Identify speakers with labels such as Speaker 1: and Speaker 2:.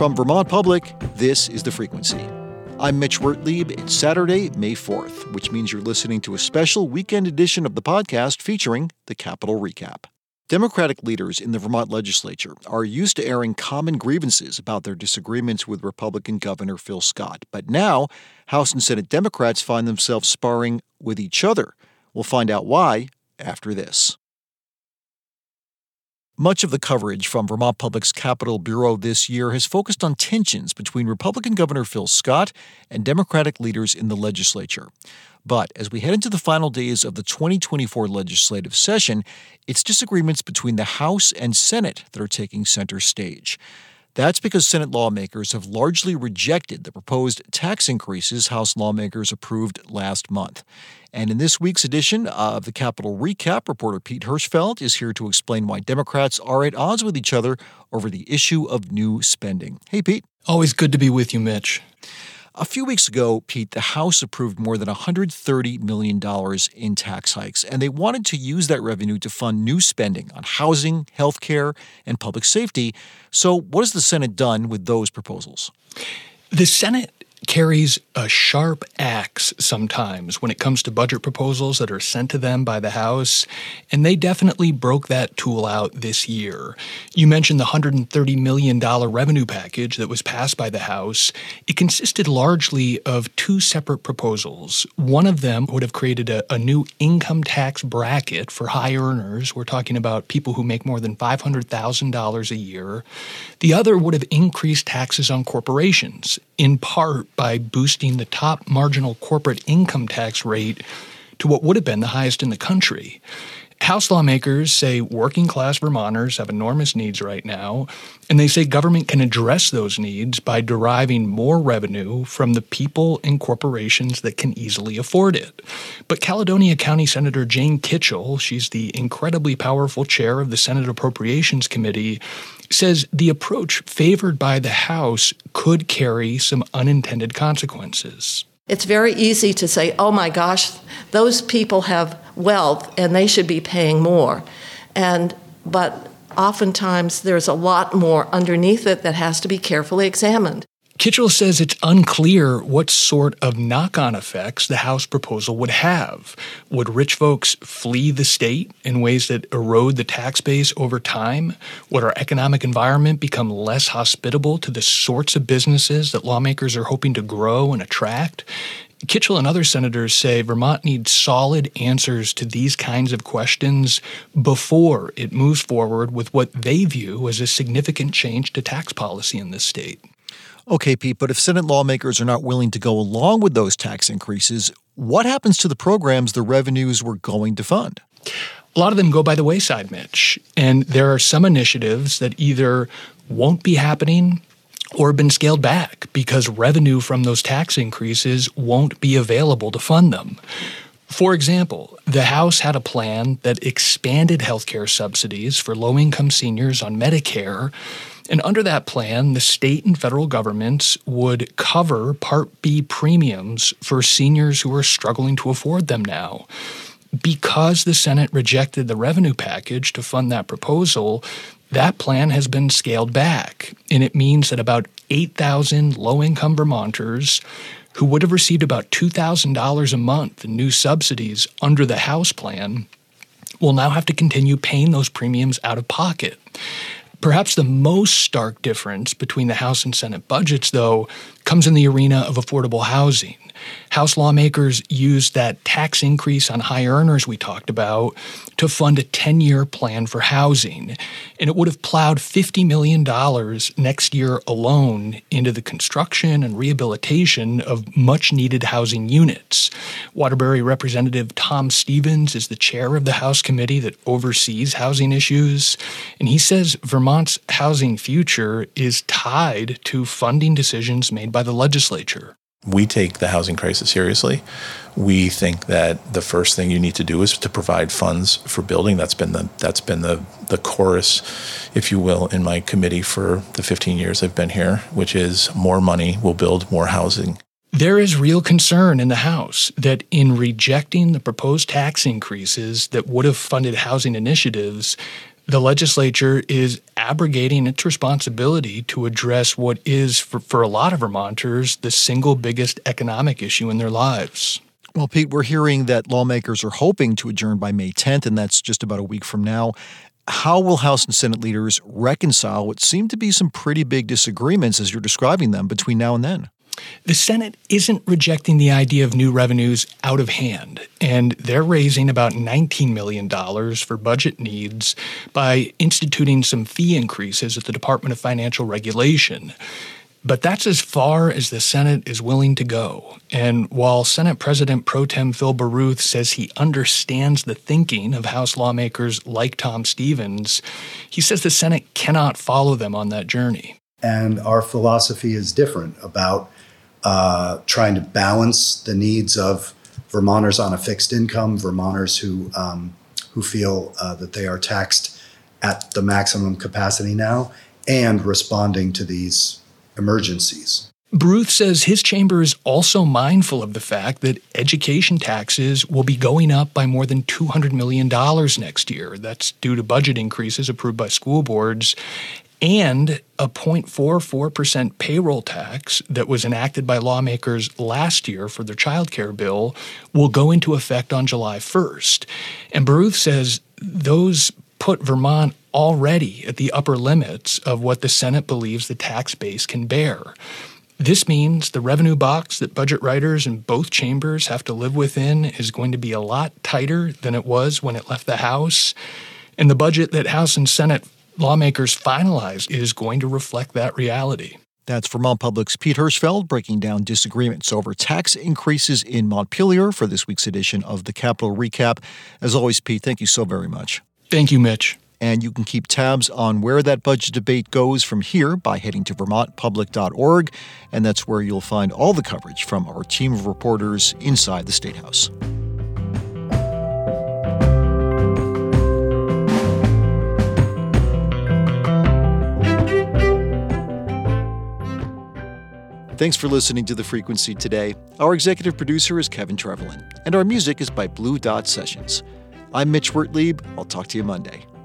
Speaker 1: From Vermont Public, this is The Frequency. I'm Mitch Wertlieb. It's Saturday, May 4th, which means you're listening to a special weekend edition of the podcast featuring the Capitol Recap. Democratic leaders in the Vermont legislature are used to airing common grievances about their disagreements with Republican Governor Phil Scott. But now, House and Senate Democrats find themselves sparring with each other. We'll find out why after this. Much of the coverage from Vermont Public's Capitol Bureau this year has focused on tensions between Republican Governor Phil Scott and Democratic leaders in the legislature. But as we head into the final days of the 2024 legislative session, it's disagreements between the House and Senate that are taking center stage. That's because Senate lawmakers have largely rejected the proposed tax increases House lawmakers approved last month. And in this week's edition of the Capitol Recap, reporter Pete Hirschfeld is here to explain why Democrats are at odds with each other over the issue of new spending. Hey, Pete.
Speaker 2: Always good to be with you, Mitch.
Speaker 1: A few weeks ago, Pete, the House approved more than $130 million in tax hikes, and they wanted to use that revenue to fund new spending on housing, health care, and public safety. So what has the Senate done with those proposals?
Speaker 2: The Senate carries a sharp axe sometimes when it comes to budget proposals that are sent to them by the House, and they definitely broke that tool out this year. You mentioned the $130 million revenue package that was passed by the House. It consisted largely of two separate proposals. One of them would have created a new income tax bracket for high earners. We're talking about people who make more than $500,000 a year. The other would have increased taxes on corporations, in part by boosting the top marginal corporate income tax rate to what would have been the highest in the country. House lawmakers say working-class Vermonters have enormous needs right now, and they say government can address those needs by deriving more revenue from the people and corporations that can easily afford it. But Caledonia County Senator Jane Kitchell, she's the incredibly powerful chair of the Senate Appropriations Committee, says the approach favored by the House could carry some unintended consequences.
Speaker 3: It's very easy to say, oh my gosh, those people have wealth and they should be paying more. But oftentimes there's a lot more underneath it that has to be carefully examined.
Speaker 2: Kitchell says it's unclear what sort of knock-on effects the House proposal would have. Would rich folks flee the state in ways that erode the tax base over time? Would our economic environment become less hospitable to the sorts of businesses that lawmakers are hoping to grow and attract? Kitchell and other senators say Vermont needs solid answers to these kinds of questions before it moves forward with what they view as a significant change to tax policy in this state.
Speaker 1: Okay, Pete, but if Senate lawmakers are not willing to go along with those tax increases, what happens to the programs the revenues were going to fund?
Speaker 2: A lot of them go by the wayside, Mitch, and there are some initiatives that either won't be happening or have been scaled back because revenue from those tax increases won't be available to fund them. For example, the House had a plan that expanded healthcare subsidies for low-income seniors on Medicare. And under that plan, the state and federal governments would cover Part B premiums for seniors who are struggling to afford them now. Because the Senate rejected the revenue package to fund that proposal, that plan has been scaled back. And it means that about 8,000 low-income Vermonters who would have received about $2,000 a month in new subsidies under the House plan will now have to continue paying those premiums out of pocket. Perhaps the most stark difference between the House and Senate budgets, though, comes in the arena of affordable housing. House lawmakers used that tax increase on high earners we talked about to fund a 10-year plan for housing. And it would have plowed $50 million next year alone into the construction and rehabilitation of much-needed housing units. Waterbury Representative Tom Stevens is the chair of the House committee that oversees housing issues. And he says Vermont's housing future is tied to funding decisions made by the legislature.
Speaker 4: We take the housing crisis seriously. We think that the first thing you need to do is to provide funds for building. That's been the chorus, if you will, in my committee for the 15 years I've been here, which is more money will build more housing.
Speaker 2: There is real concern in the House that in rejecting the proposed tax increases that would have funded housing initiatives, The legislature is abrogating its responsibility to address what is, for a lot of Vermonters, the single biggest economic issue in their lives.
Speaker 1: Well, Pete, we're hearing that lawmakers are hoping to adjourn by May 10th, and that's just about a week from now. How will House and Senate leaders reconcile what seem to be some pretty big disagreements, as you're describing them, between now and then?
Speaker 2: The Senate isn't rejecting the idea of new revenues out of hand, and they're raising about $19 million for budget needs by instituting some fee increases at the Department of Financial Regulation. But that's as far as the Senate is willing to go. And while Senate President Pro Tem Phil Baruth says he understands the thinking of House lawmakers like Tom Stevens, he says the Senate cannot follow them on that journey.
Speaker 5: And our philosophy is different about trying to balance the needs of Vermonters on a fixed income, Vermonters who feel that they are taxed at the maximum capacity now, and responding to these emergencies.
Speaker 2: Baruth says his chamber is also mindful of the fact that education taxes will be going up by more than $200 million next year. That's due to budget increases approved by school boards, and a 0.44% payroll tax that was enacted by lawmakers last year for their child care bill will go into effect on July 1st. And Baruth says those put Vermont already at the upper limits of what the Senate believes the tax base can bear. This means the revenue box that budget writers in both chambers have to live within is going to be a lot tighter than it was when it left the House. And the budget that House and Senate lawmakers finalized is going to reflect that reality.
Speaker 1: That's Vermont Public's Pete Hirschfeld breaking down disagreements over tax increases in Montpelier for this week's edition of the Capitol Recap. As always, Pete, thank you so very much.
Speaker 2: Thank you, Mitch.
Speaker 1: And you can keep tabs on where that budget debate goes from here by heading to vermontpublic.org, and that's where you'll find all the coverage from our team of reporters inside the State House. Thanks for listening to The Frequency today. Our executive producer is Kevin Trevelyan, and our music is by Blue Dot Sessions. I'm Mitch Wertlieb. I'll talk to you Monday.